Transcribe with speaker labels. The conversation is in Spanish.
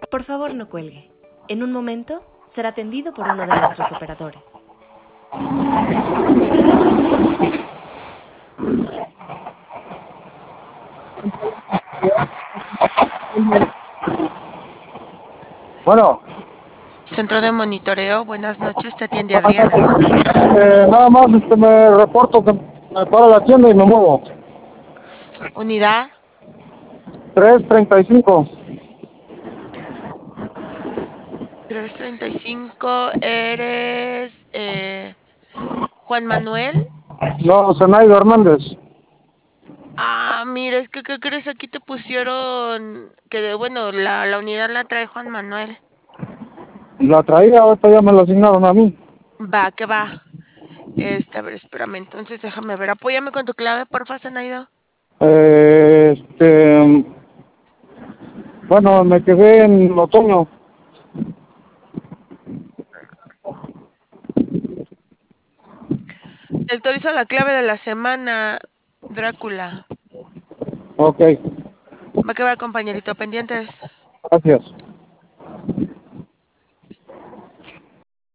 Speaker 1: Por favor, no cuelgue. En un momento será atendido por uno de nuestros operadores.
Speaker 2: Bueno,
Speaker 3: Centro de monitoreo, buenas noches, te atiende Adriana.
Speaker 2: nada más me reporto que me para la tienda y me muevo.
Speaker 3: Unidad
Speaker 2: 335.
Speaker 3: 335, eres Juan Manuel.
Speaker 2: No, Zenaido Hernández.
Speaker 3: Mira, es que, ¿qué crees? Aquí te pusieron que, bueno, la unidad la trae Juan Manuel.
Speaker 2: La traía, ahorita ya me la asignaron a mí.
Speaker 3: Va, que va. A ver, espérame, entonces déjame ver. Apóyame con tu clave, porfa, Zenaido.
Speaker 2: Eh, este, bueno, me quedé en otoño.
Speaker 3: Te autorizo la clave de la semana, Drácula.
Speaker 2: Ok,
Speaker 3: Va que va, compañerito, pendientes.
Speaker 2: gracias.